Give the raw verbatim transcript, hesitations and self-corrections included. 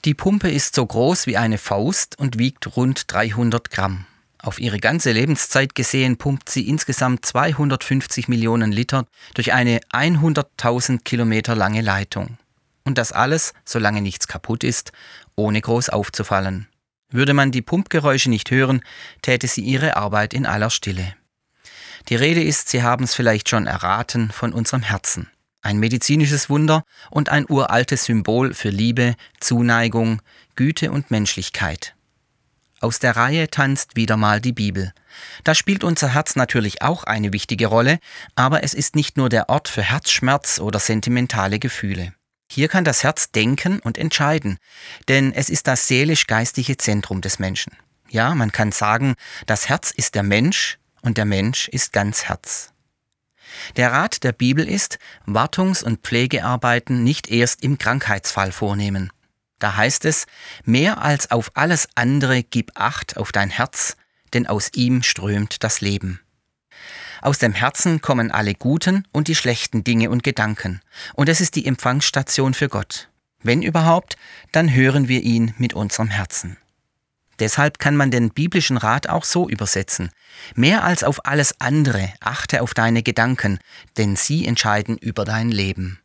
Die Pumpe ist so groß wie eine Faust und wiegt rund dreihundert Gramm. Auf ihre ganze Lebenszeit gesehen pumpt sie insgesamt zweihundertfünfzig Millionen Liter durch eine hunderttausend Kilometer lange Leitung. Und das alles, solange nichts kaputt ist, ohne groß aufzufallen. Würde man die Pumpgeräusche nicht hören, täte sie ihre Arbeit in aller Stille. Die Rede ist, Sie haben es vielleicht schon erraten, von unserem Herzen. Ein medizinisches Wunder und ein uraltes Symbol für Liebe, Zuneigung, Güte und Menschlichkeit. Aus der Reihe tanzt wieder mal die Bibel. Da spielt unser Herz natürlich auch eine wichtige Rolle, aber es ist nicht nur der Ort für Herzschmerz oder sentimentale Gefühle. Hier kann das Herz denken und entscheiden, denn es ist das seelisch-geistige Zentrum des Menschen. Ja, man kann sagen, das Herz ist der Mensch und der Mensch ist ganz Herz. Der Rat der Bibel ist, Wartungs- und Pflegearbeiten nicht erst im Krankheitsfall vornehmen. Da heißt es, mehr als auf alles andere gib Acht auf dein Herz, denn aus ihm strömt das Leben. Aus dem Herzen kommen alle guten und die schlechten Dinge und Gedanken, und es ist die Empfangsstation für Gott. Wenn überhaupt, dann hören wir ihn mit unserem Herzen. Deshalb kann man den biblischen Rat auch so übersetzen. Mehr als auf alles andere achte auf deine Gedanken, denn sie entscheiden über dein Leben.